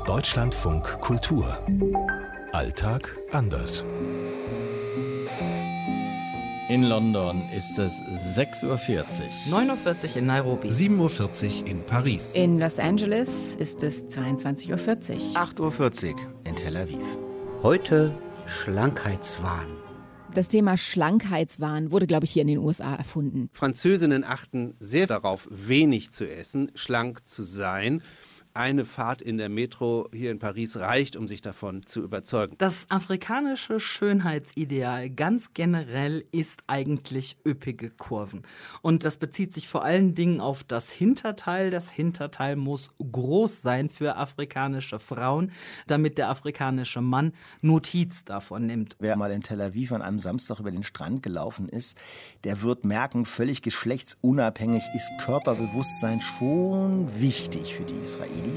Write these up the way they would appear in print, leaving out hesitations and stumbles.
Deutschlandfunk Kultur. Alltag anders. In London ist es 6:40 Uhr. 9:40 Uhr in Nairobi. 7:40 Uhr in Paris. In Los Angeles ist es 22:40 Uhr. 8:40 Uhr in Tel Aviv. Heute Schlankheitswahn. Das Thema Schlankheitswahn wurde, glaube ich, hier in den USA erfunden. Französinnen achten sehr darauf, wenig zu essen, schlank zu sein. Eine Fahrt in der Metro hier in Paris reicht, um sich davon zu überzeugen. Das afrikanische Schönheitsideal ganz generell ist eigentlich üppige Kurven. Und das bezieht sich vor allen Dingen auf das Hinterteil. Das Hinterteil muss groß sein für afrikanische Frauen, damit der afrikanische Mann Notiz davon nimmt. Wer mal in Tel Aviv an einem Samstag über den Strand gelaufen ist, der wird merken, völlig geschlechtsunabhängig ist Körperbewusstsein schon wichtig für die Israelis.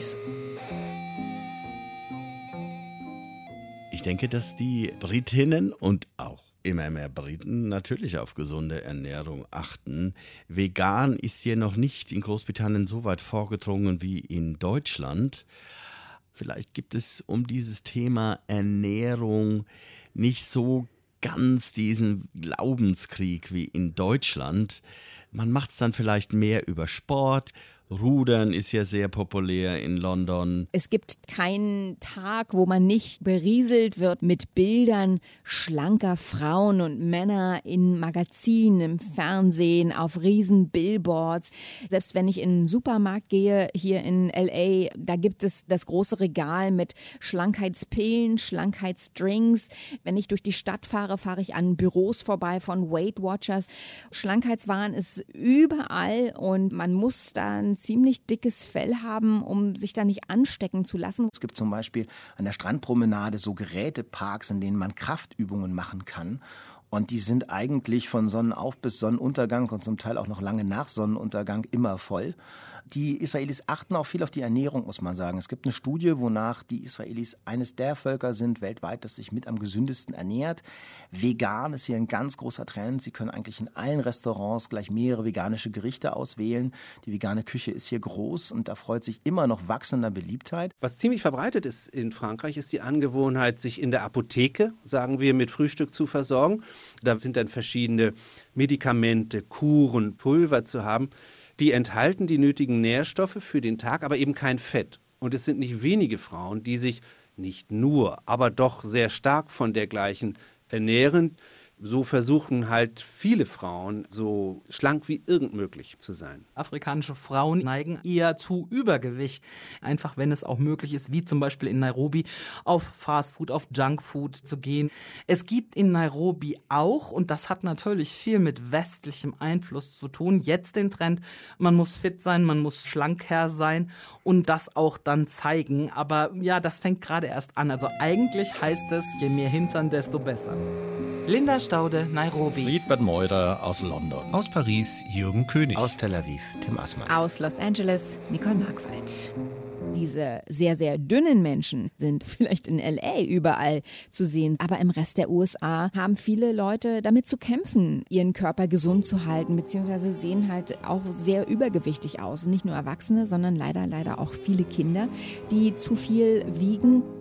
Ich denke, dass die Britinnen und auch immer mehr Briten natürlich auf gesunde Ernährung achten. Vegan ist hier noch nicht in Großbritannien so weit vorgedrungen wie in Deutschland. Vielleicht gibt es um dieses Thema Ernährung nicht so ganz diesen Glaubenskrieg wie in Deutschland. Man macht es dann vielleicht mehr über Sport. Rudern ist ja sehr populär in London. Es gibt keinen Tag, wo man nicht berieselt wird mit Bildern schlanker Frauen und Männer in Magazinen, im Fernsehen, auf riesen Billboards. Selbst wenn ich in einen Supermarkt gehe, hier in L.A., da gibt es das große Regal mit Schlankheitspillen, Schlankheitsdrinks. Wenn ich durch die Stadt fahre, fahre ich an Büros vorbei von Weight Watchers. Schlankheitswahn ist überall und man muss da ein ziemlich dickes Fell haben, um sich da nicht anstecken zu lassen. Es gibt zum Beispiel an der Strandpromenade so Geräteparks, in denen man Kraftübungen machen kann. Und die sind eigentlich von Sonnenauf bis Sonnenuntergang und zum Teil auch noch lange nach Sonnenuntergang immer voll. Die Israelis achten auch viel auf die Ernährung, muss man sagen. Es gibt eine Studie, wonach die Israelis eines der Völker sind weltweit, das sich mit am gesündesten ernährt. Vegan ist hier ein ganz großer Trend. Sie können eigentlich in allen Restaurants gleich mehrere veganische Gerichte auswählen. Die vegane Küche ist hier groß und da freut sich immer noch wachsender Beliebtheit. Was ziemlich verbreitet ist in Frankreich, ist die Angewohnheit, sich in der Apotheke, sagen wir, mit Frühstück zu versorgen. Da sind dann verschiedene Medikamente, Kuren, Pulver zu haben. Die enthalten die nötigen Nährstoffe für den Tag, aber eben kein Fett. Und es sind nicht wenige Frauen, die sich nicht nur, aber doch sehr stark von dergleichen ernähren. So versuchen halt viele Frauen, so schlank wie irgend möglich zu sein. Afrikanische Frauen neigen eher zu Übergewicht. Einfach, wenn es auch möglich ist, wie zum Beispiel in Nairobi, auf Fastfood, auf Junkfood zu gehen. Es gibt in Nairobi auch, und das hat natürlich viel mit westlichem Einfluss zu tun, jetzt den Trend, man muss fit sein, man muss schlanker sein und das auch dann zeigen. Aber ja, das fängt gerade erst an. Also eigentlich heißt es, je mehr Hintern, desto besser. Linda Staude, Nairobi. Friedbert Meurer aus London. Aus Paris Jürgen König. Aus Tel Aviv, Tim Assmann. Aus Los Angeles, Nicole Markwald. Diese sehr, sehr dünnen Menschen sind vielleicht in L.A. überall zu sehen. Aber im Rest der USA haben viele Leute damit zu kämpfen, ihren Körper gesund zu halten, beziehungsweise sehen halt auch sehr übergewichtig aus. Und nicht nur Erwachsene, sondern leider auch viele Kinder, die zu viel wiegen